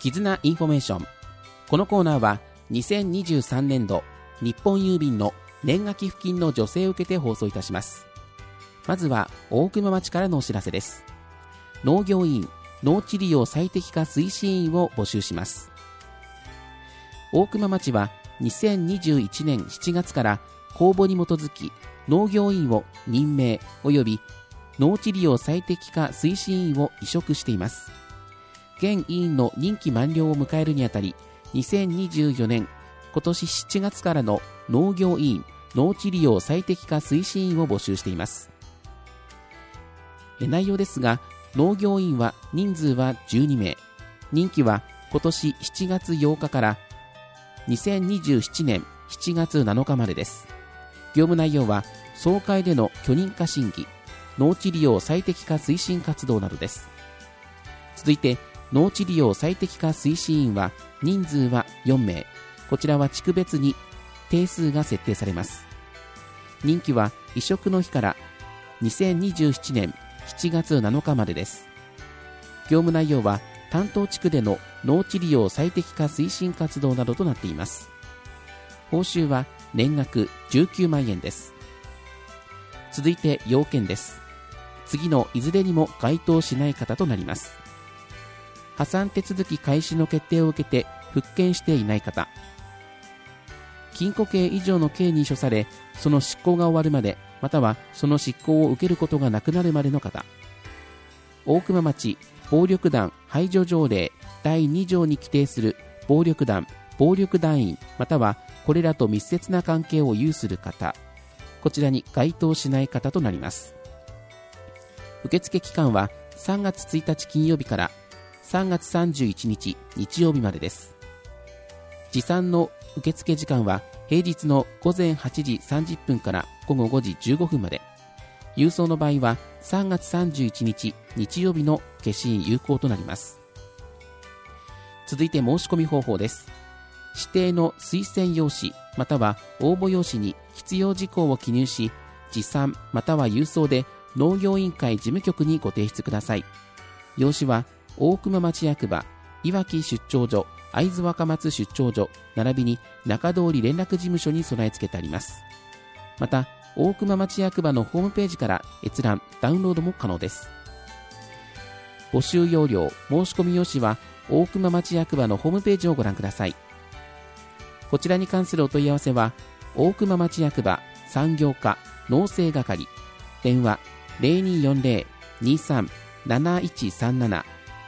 絆インフォメーション。このコーナーは2023年度日本郵便の年賀寄付金の助成を受けて放送いたします。まずは大熊町からのお知らせです。農業委員農地利用最適化推進員を募集します。大熊町は2021年7月から公募に基づき農業委員を任命及び農地利用最適化推進員を委嘱しています。現委員の任期満了を迎えるにあたり、2024年今年7月からの農業委員農地利用最適化推進員を募集しています。内容ですが、農業委員は人数は12名、任期は今年7月8日から2027年7月7日までです。業務内容は総会での許認可審議、農地利用最適化推進活動などです。続いて農地利用最適化推進員は人数は4名、こちらは地区別に定数が設定されます。任期は委嘱の日から2027年7月7日までです。業務内容は担当地区での農地利用最適化推進活動などとなっています。報酬は年額19万円です。続いて要件です。次のいずれにも該当しない方となります。破産手続き開始の決定を受けて復権していない方、禁錮刑以上の刑に処されその執行が終わるまで、またはその執行を受けることがなくなるまでの方、大熊町暴力団排除条例第2条に規定する暴力団、暴力団員、またはこれらと密接な関係を有する方、こちらに該当しない方となります。受付期間は3月1日金曜日から3月31日日曜日までです。持参の受付時間は平日の午前8時30分から午後5時15分まで。郵送の場合は3月31日日曜日の消印有効となります。続いて申し込み方法です。指定の推薦用紙または応募用紙に必要事項を記入し、持参または郵送で農業委員会事務局にご提出ください。用紙は大熊町役場いわき出張所、会津若松出張所並びに中通り連絡事務所に備え付けてあります。また大熊町役場のホームページから閲覧ダウンロードも可能です。募集要領申し込み用紙は大熊町役場のホームページをご覧ください。こちらに関するお問い合わせは大熊町役場産業課農政係、電話 0240-23-7137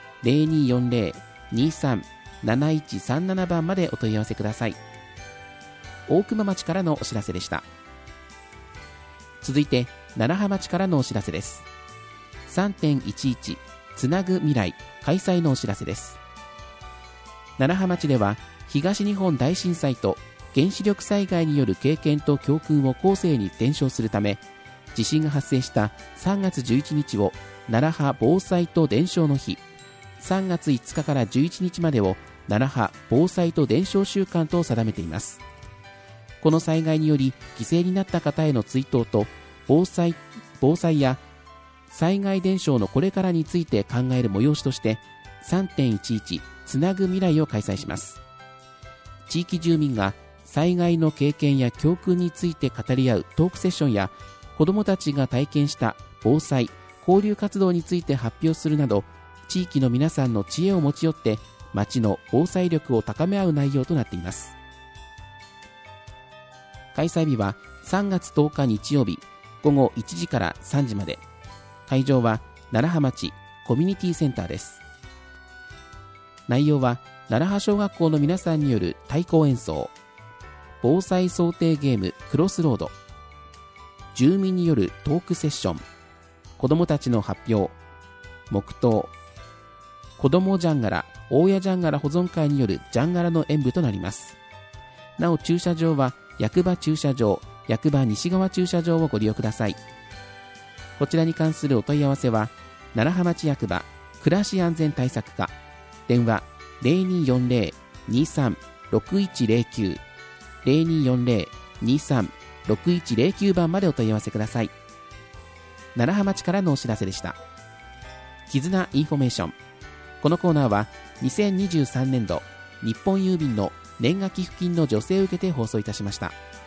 0240-23-7137 番までお問い合わせください。大熊町からのお知らせでした。続いて楢葉町からのお知らせです。 3.11 つなぐ未来開催のお知らせです。楢葉町では東日本大震災と原子力災害による経験と教訓を後世に伝承するため、地震が発生した3月11日を楢葉防災と伝承の日、3月5日から11日までを楢葉防災と伝承週間と定めています。この災害により犠牲になった方への追悼と防災や災害伝承のこれからについて考える催しとして 3.11 つなぐ未来を開催します。地域住民が災害の経験や教訓について語り合うトークセッションや、子どもたちが体験した防災交流活動について発表するなど、地域の皆さんの知恵を持ち寄って町の防災力を高め合う内容となっています。開催日は3月10日日曜日午後1時から3時まで。会場は楢葉町コミュニティセンターです。内容は楢葉小学校の皆さんによる太鼓演奏、防災想定ゲームクロスロード、住民によるトークセッション、子どもたちの発表、黙祷、子どもジャンガラ大谷ジャンガラ保存会によるジャンガラの演舞となります。なお駐車場は役場駐車場、役場西側駐車場をご利用ください。こちらに関するお問い合わせは楢葉町役場暮らし安全対策課、電話 0240-23-6109 0240-23-6109 番までお問い合わせください。楢葉町からのお知らせでした。絆インフォメーション。 このコーナーは2023年度日本郵便の年賀寄付金の助成を受けて放送いたしました。